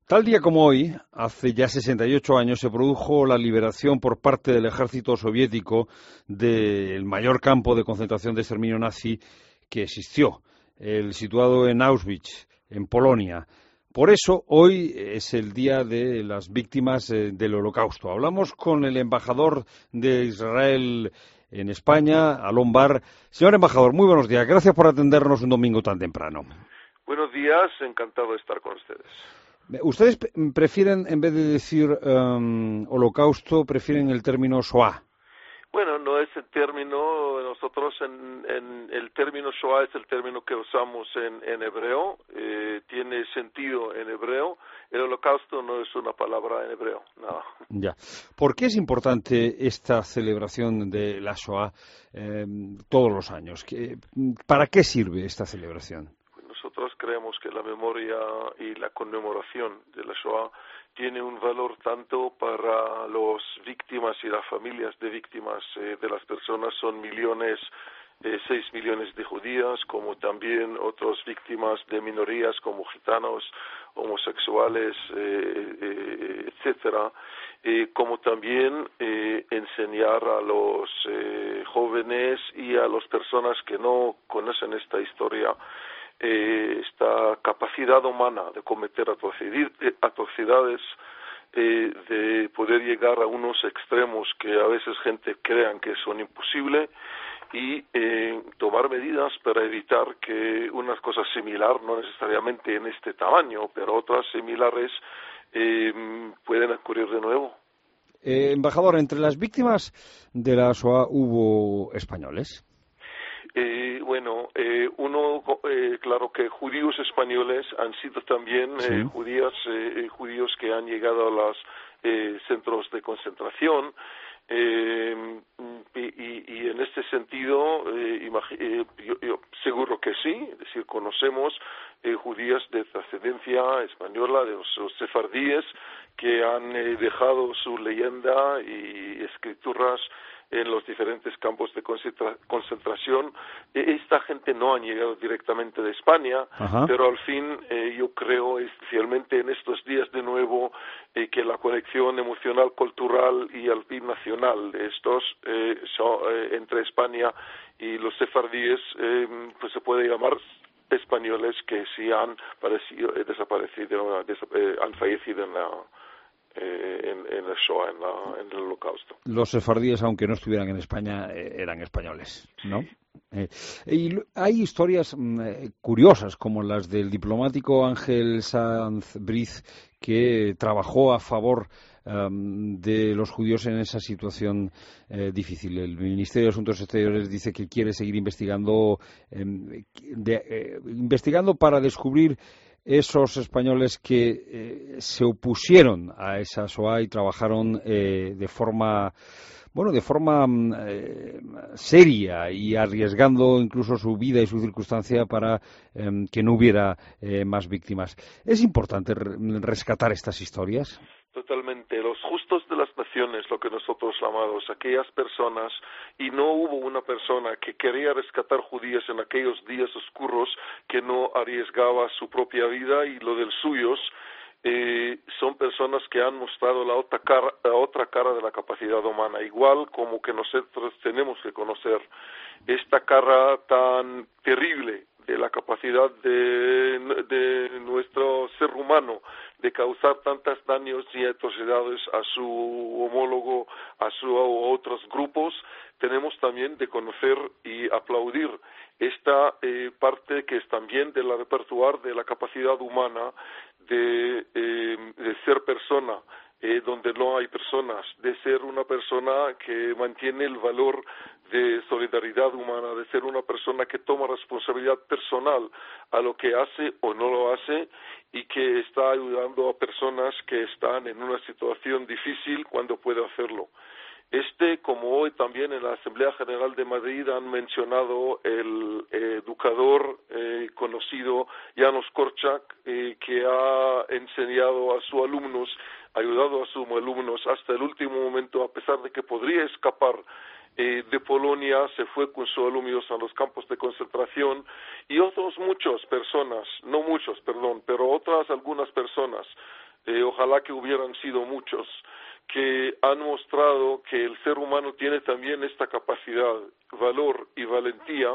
Tal día como hoy, hace ya 68 años, se produjo la liberación por parte del ejército soviético del mayor campo de concentración de exterminio nazi que existió, el situado en Auschwitz, en Polonia. Por eso, hoy es el día de las víctimas del Holocausto. Hablamos con el embajador de Israel en España, Alon Bar. Señor embajador, muy buenos días. Gracias por atendernos un domingo tan temprano. Buenos días, encantado de estar con ustedes. ¿Ustedes prefieren, en vez de decir holocausto, prefieren el término Shoah? Bueno, no es el término, nosotros en el término Shoah es el término que usamos en hebreo, tiene sentido en hebreo, el holocausto no es una palabra en hebreo, no. Ya. ¿Por qué es importante esta celebración de la Shoah todos los años? ¿Para qué sirve esta celebración? Nosotros creemos que la memoria y la conmemoración de la Shoah tiene un valor tanto para las víctimas y las familias de víctimas de las personas, son 6 millones de judías, como también otras víctimas de minorías como gitanos, homosexuales, etcétera, como también enseñar a los jóvenes y a las personas que no conocen esta historia esta capacidad humana de cometer atrocidades, de poder llegar a unos extremos que a veces gente crean que son imposibles y tomar medidas para evitar que una cosa similar, no necesariamente en este tamaño, pero otras similares pueden ocurrir de nuevo. Embajador, entre las víctimas de la Shoah hubo españoles. Claro que judíos españoles han sido también Sí. judíos que han llegado a los centros de concentración y en este sentido yo seguro que sí, es decir, conocemos judías de trascendencia española, de los sefardíes que han dejado su leyenda y escrituras en los diferentes campos de concentración. Esta gente no ha llegado directamente de España, Ajá. pero al fin yo creo, especialmente en estos días de nuevo, que la conexión emocional, cultural y al fin nacional de estos entre España y los sefardíes, pues se puede llamar españoles que sí han desaparecido, han fallecido en la Shoah, en el Holocausto. Los sefardíes, aunque no estuvieran en España, eran españoles, ¿no? Y hay historias curiosas, como las del diplomático Ángel Sanz Briz, que trabajó a favor de los judíos en esa situación difícil. El Ministerio de Asuntos Exteriores dice que quiere seguir investigando para descubrir esos españoles que se opusieron a esa Shoah y trabajaron de forma seria y arriesgando incluso su vida y su circunstancia para que no hubiera más víctimas. ¿Es importante rescatar estas historias? Totalmente. Los justos de las naciones, lo que nosotros llamamos, aquellas personas, y no hubo una persona que quería rescatar judíos en aquellos días oscuros que no arriesgaba su propia vida y lo de los suyos, son personas que han mostrado la otra cara de la capacidad humana, igual como que nosotros tenemos que conocer esta cara tan terrible de la capacidad de nuestro ser humano de causar tantos daños y atrocidades a su homólogo, a otros grupos. Tenemos también de conocer y aplaudir esta parte que es también del repertorio de la capacidad humana de ser persona, donde no hay personas, de ser una persona que mantiene el valor de solidaridad humana, de ser una persona que toma responsabilidad personal a lo que hace o no lo hace y que está ayudando a personas que están en una situación difícil cuando puede hacerlo. Como hoy también en la Asamblea General de Madrid han mencionado el educador conocido János Korczak, que ha enseñado a sus alumnos, ayudado a sus alumnos hasta el último momento, a pesar de que podría escapar de Polonia, se fue con sus alumnos a los campos de concentración y otras muchas personas, no muchos, perdón, pero otras algunas personas ojalá que hubieran sido muchos, que han mostrado que el ser humano tiene también esta capacidad, valor y valentía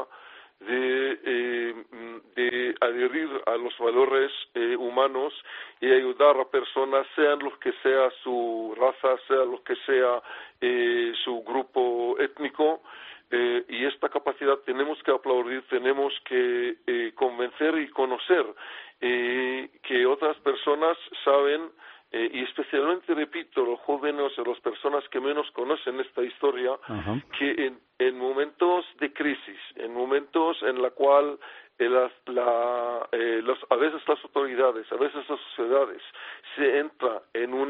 de adherir a los valores humanos y ayudar a personas, sean los que sea su raza, sea lo que sea su grupo étnico, y esta capacidad tenemos que aplaudir, tenemos que convencer y conocer que otras personas saben, y especialmente, repito, los jóvenes o las personas que menos conocen esta historia, que en momentos de crisis, en momentos en la cual a veces las autoridades, a veces las sociedades, se entra en un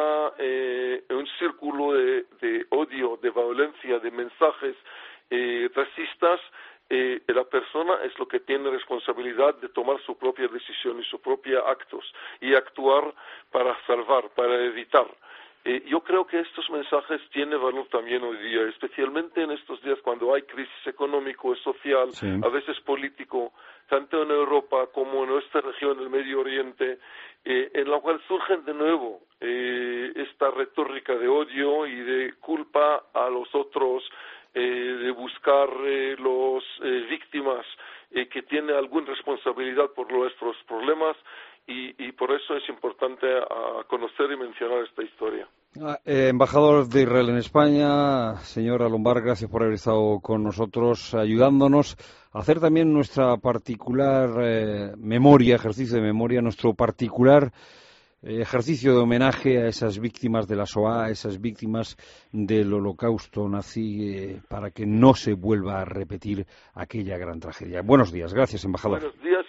círculo de odio, de violencia, de mensajes racistas, la persona es lo que tiene responsabilidad de tomar su propia decisión y sus propios actos y actuar para salvar, para evitar. Yo creo que estos mensajes tienen valor también hoy día, especialmente en estos días cuando hay crisis económico y social, sí, a veces político, tanto en Europa como en nuestra región, el Medio Oriente, en la cual surgen de nuevo esta retórica de odio y de culpa a los otros, de buscar los víctimas que tienen alguna responsabilidad por nuestros problemas, y por eso es importante conocer y mencionar esta historia. Embajador de Israel en España, señor Alombar, gracias por haber estado con nosotros, ayudándonos a hacer también nuestra particular ejercicio de memoria, nuestro particular ejercicio de homenaje a esas víctimas de la Shoah, a esas víctimas del holocausto nazi, para que no se vuelva a repetir aquella gran tragedia. Buenos días, gracias, embajador. Buenos días.